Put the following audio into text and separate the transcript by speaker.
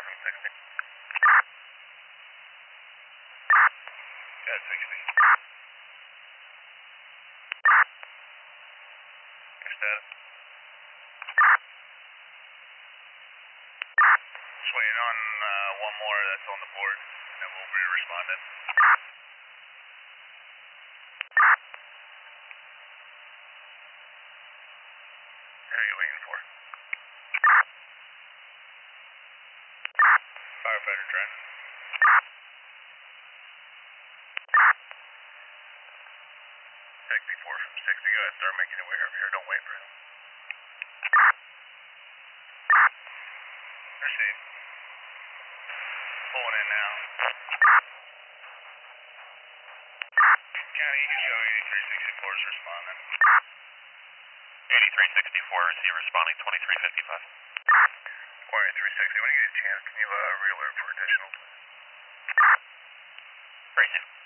Speaker 1: from 60. Yeah, 60. Your status? Just waiting on one more that's on the board, and then we'll re-respond in. Who are you waiting for? Firefighter Trent. Technique 4 from 60. Go ahead, start making your way over here. Don't wait for him. Proceed. Pulling in now. County, you can show 8364 is responding. 8364, is he responding 2355? 2360, when you get a chance, can you re-alert for additional, please? Crazy.